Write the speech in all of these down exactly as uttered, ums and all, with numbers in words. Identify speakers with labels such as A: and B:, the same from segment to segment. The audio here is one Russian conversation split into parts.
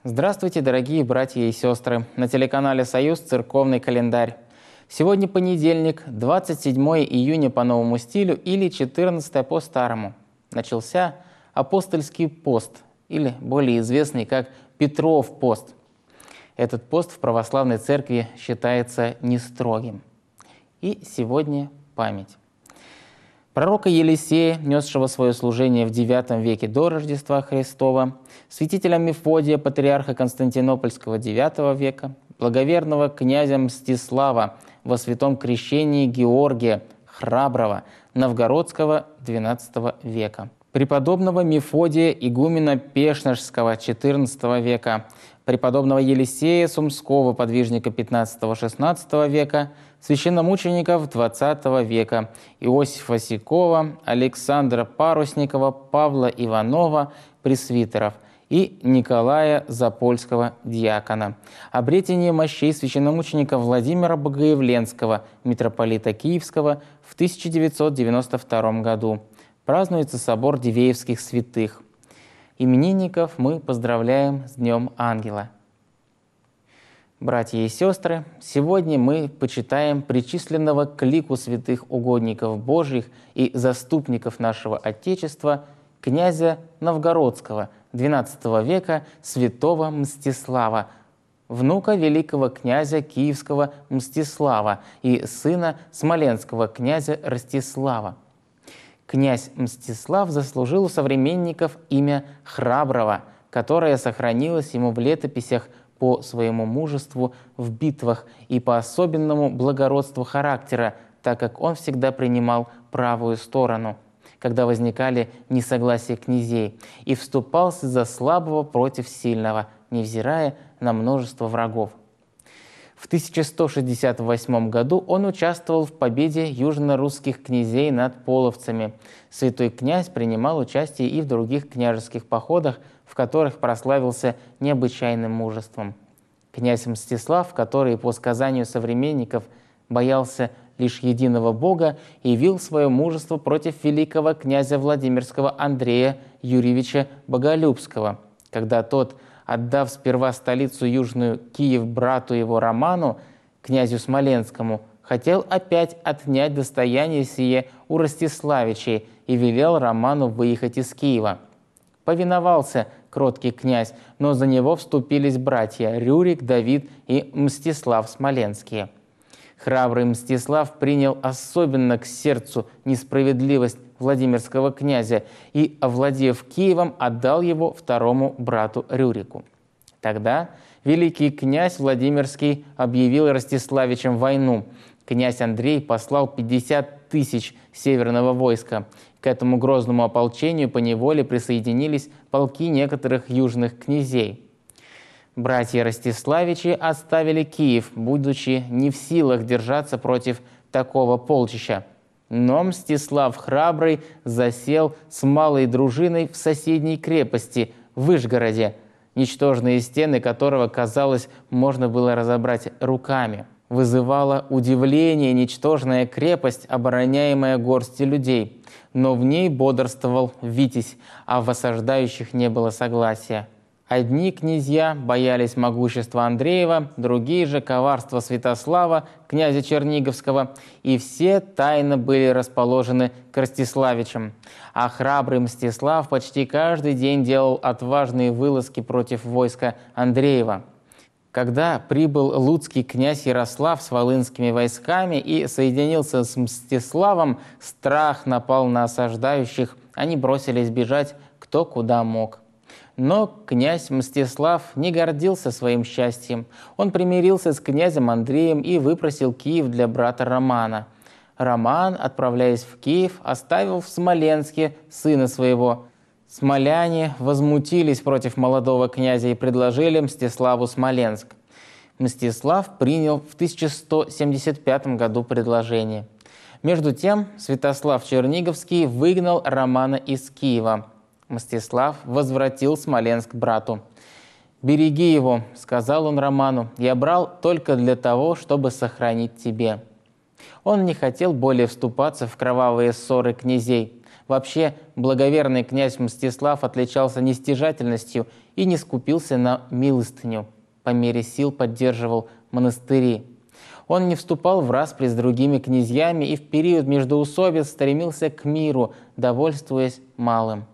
A: Здравствуйте, дорогие братья и сестры! На телеканале «Союз» церковный календарь. Сегодня понедельник, двадцать седьмое июня по новому стилю или четырнадцатое по старому. Начался апостольский пост, или более известный как Петров пост. Этот пост в православной церкви считается нестрогим. И сегодня память. Пророка Елисея, несшего свое служение в девятом веке до Рождества Христова, святителя Мефодия, патриарха Константинопольского девятого века, благоверного князя Мстислава во святом крещении Георгия Храброго Новгородского двенадцатого века, преподобного Мефодия игумена Пешнерского четырнадцатого века, преподобного Елисея Сумского, подвижника пятнадцатого-шестнадцатого века, священномучеников двадцатого века, Иосифа Сикова, Александра Парусникова, Павла Иванова, пресвитеров и Николая Запольского, диакона. Обретение мощей священномученика Владимира Богоявленского, митрополита Киевского, в тысяча девятьсот девяносто втором году. Празднуется собор Дивеевских святых. Именинников мы поздравляем с Днем Ангела. Братья и сестры, сегодня мы почитаем причисленного к лику святых угодников Божьих и заступников нашего Отечества князя Новгородского двенадцатого века святого Мстислава, внука великого князя Киевского Мстислава и сына смоленского князя Ростислава. Князь Мстислав заслужил у современников имя Храброго, которое сохранилось ему в летописях по своему мужеству в битвах и по особенному благородству характера, так как он всегда принимал правую сторону, когда возникали несогласия князей, и вступался за слабого против сильного, невзирая на множество врагов. В тысяча сто шестьдесят восьмом году он участвовал в победе южно-русских князей над половцами. Святой князь принимал участие и в других княжеских походах, в которых прославился необычайным мужеством. Князь Мстислав, который, по сказанию современников, боялся лишь единого Бога, явил свое мужество против великого князя Владимирского Андрея Юрьевича Боголюбского, когда тот, отдав сперва столицу Южную Киев брату его Роману, князю Смоленскому, хотел опять отнять достояние сие у Ростиславичей и велел Роману выехать из Киева. Повиновался кроткий князь, но за него вступились братья Рюрик, Давид и Мстислав Смоленские. Храбрый Мстислав принял особенно к сердцу несправедливость Владимирского князя и, овладев Киевом, отдал его второму брату Рюрику. Тогда великий князь Владимирский объявил Ростиславичам войну. Князь Андрей послал пятьдесят тысяч северного войска. К этому грозному ополчению поневоле присоединились полки некоторых южных князей. Братья Ростиславичи оставили Киев, будучи не в силах держаться против такого полчища. Но Мстислав Храбрый засел с малой дружиной в соседней крепости, в Вышгороде, ничтожные стены которого, казалось, можно было разобрать руками. Вызывала удивление ничтожная крепость, обороняемая горстью людей. Но в ней бодрствовал Витязь, а в осаждающих не было согласия. Одни князья боялись могущества Андреева, другие же коварства Святослава, князя Черниговского, и все тайно были расположены к Ростиславичам. А храбрый Мстислав почти каждый день делал отважные вылазки против войска Андреева. Когда прибыл луцкий князь Ярослав с волынскими войсками и соединился с Мстиславом, страх напал на осаждающих, они бросились бежать кто куда мог. Но князь Мстислав не гордился своим счастьем. Он примирился с князем Андреем и выпросил Киев для брата Романа. Роман, отправляясь в Киев, оставил в Смоленске сына своего. Смоляне возмутились против молодого князя и предложили Мстиславу Смоленск. Мстислав принял в тысяча сто семьдесят пятом году предложение. Между тем Святослав Черниговский выгнал Романа из Киева. Мстислав возвратил Смоленск брату. «Береги его», — сказал он Роману, — «я брал только для того, чтобы сохранить тебе». Он не хотел более вступаться в кровавые ссоры князей. Вообще, благоверный князь Мстислав отличался нестяжательностью и не скупился на милостыню, по мере сил поддерживал монастыри. Он не вступал в распри с другими князьями и в период междоусобиц стремился к миру, довольствуясь малым.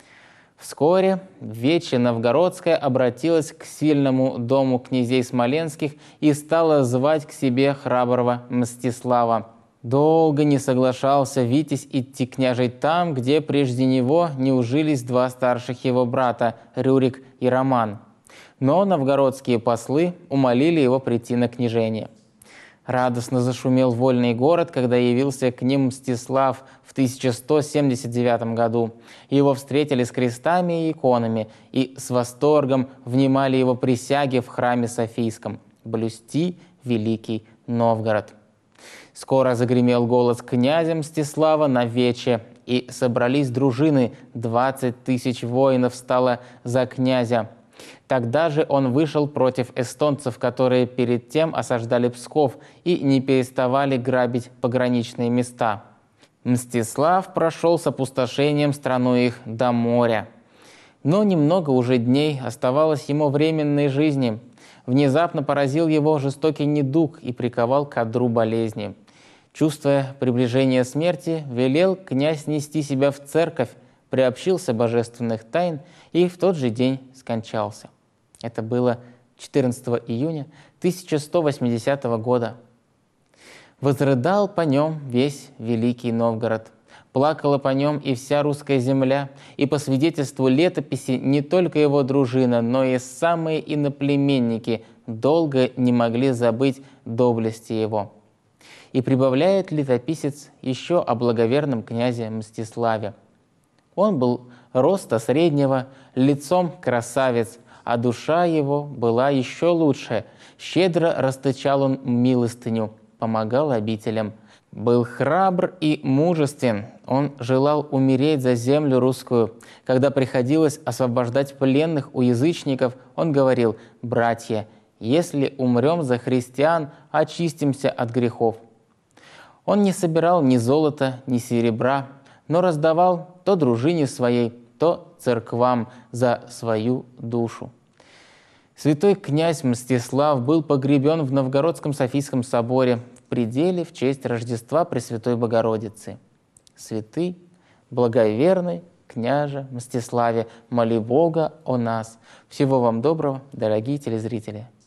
A: Вскоре Вече Новгородская обратилась к сильному дому князей Смоленских и стала звать к себе храброго Мстислава. Долго не соглашался Витязь идти княжить там, где прежде него не ужились два старших его брата Рюрик и Роман. Но новгородские послы умолили его прийти на княжение. Радостно зашумел вольный город, когда явился к ним Мстислав в тысяча сто семьдесят девятом году. Его встретили с крестами и иконами и с восторгом внимали его присяге в храме Софийском – блюсти Великий Новгород. Скоро загремел голос князя Мстислава на Вече, и собрались дружины, двадцать тысяч воинов стало за князя. Тогда же он вышел против эстонцев, которые перед тем осаждали Псков и не переставали грабить пограничные места. Мстислав прошел с опустошением страну их до моря. Но немного уже дней оставалось ему временной жизни. Внезапно поразил его жестокий недуг и приковал к одру болезни. Чувствуя приближение смерти, велел князь нести себя в церковь, приобщился божественных тайн и в тот же день скончался. Это было четырнадцатого июня тысяча сто восьмидесятого года. Возрыдал по нем весь Великий Новгород. Плакала по нем и вся русская земля, и по свидетельству летописи не только его дружина, но и самые иноплеменники долго не могли забыть доблести его. И прибавляет летописец еще о благоверном князе Мстиславе. Он был роста среднего, лицом красавец, а душа его была еще лучше. Щедро расточал он милостыню, помогал обителям. Был храбр и мужествен. Он желал умереть за землю русскую. Когда приходилось освобождать пленных у язычников, он говорил: «Братья, если умрем за христиан, очистимся от грехов». Он не собирал ни золота, ни серебра, но раздавал то дружине своей, то церквам за свою душу. Святой князь Мстислав был погребен в Новгородском Софийском соборе в пределе в честь Рождества Пресвятой Богородицы. Святый, благоверный княже Мстиславе, моли Бога о нас. Всего вам доброго, дорогие телезрители!